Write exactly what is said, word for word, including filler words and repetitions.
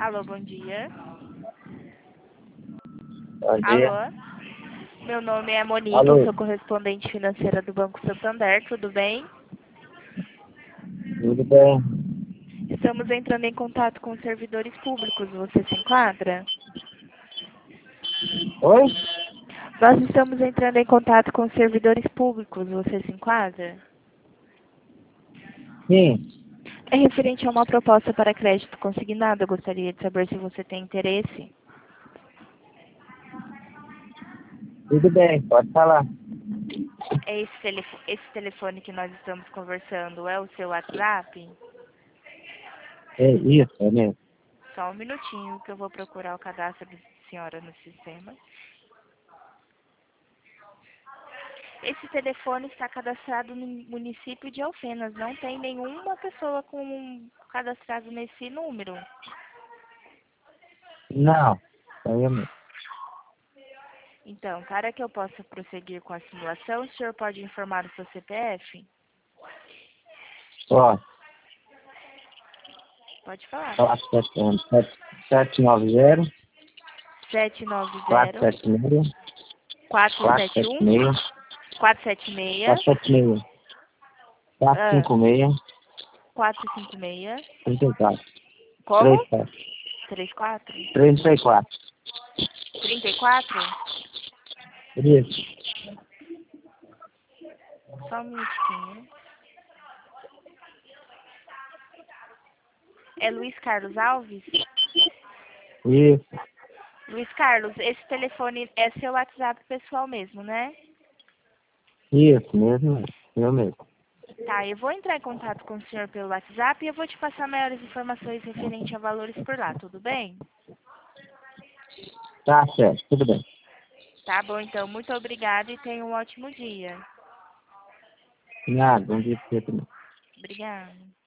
Alô, bom dia. Bom dia. Alô? Meu nome é Monique, Alô. sou correspondente financeira do Banco Santander, tudo bem? Tudo bem? Estamos entrando em contato com os servidores públicos, você se enquadra? Oi? Nós estamos entrando em contato com os servidores públicos, você se enquadra? Sim. É referente a uma proposta para crédito consignado, eu gostaria de saber se você tem interesse. Tudo bem, pode falar. É esse, telefo esse telefone que nós estamos conversando, é o seu WhatsApp? É isso, é mesmo. Só um minutinho que eu vou procurar o cadastro da senhora no sistema. Esse telefone está cadastrado no município de Alfenas. Não tem nenhuma pessoa com cadastrado nesse número. Não, é eu mesmo. Então, para que eu possa prosseguir com a simulação, o senhor pode informar o seu C P F? Ó, Pode falar. quatro sete um sete sete nove zero sete nove quatro zero, sete seis quatro quatro sete sete um, seis quatro sete seis, quatro sete seis quatro ah, cinco seis quatro cinco seis. trinta e quatro Como? três quatro trinta e quatro? trinta e quatro. trinta e quatro? Isso. Só um minutinho. É Luiz Carlos Alves? Isso. Luiz Carlos, esse telefone é seu WhatsApp pessoal mesmo, né? Isso mesmo. Eu mesmo. Tá, eu vou entrar em contato com o senhor pelo WhatsApp e eu vou te passar maiores informações referente a valores por lá, tudo bem? Tá certo, tudo bem. Tá bom, então, muito obrigada e tenha um ótimo dia. Nada, bom dia pra você também. Obrigada.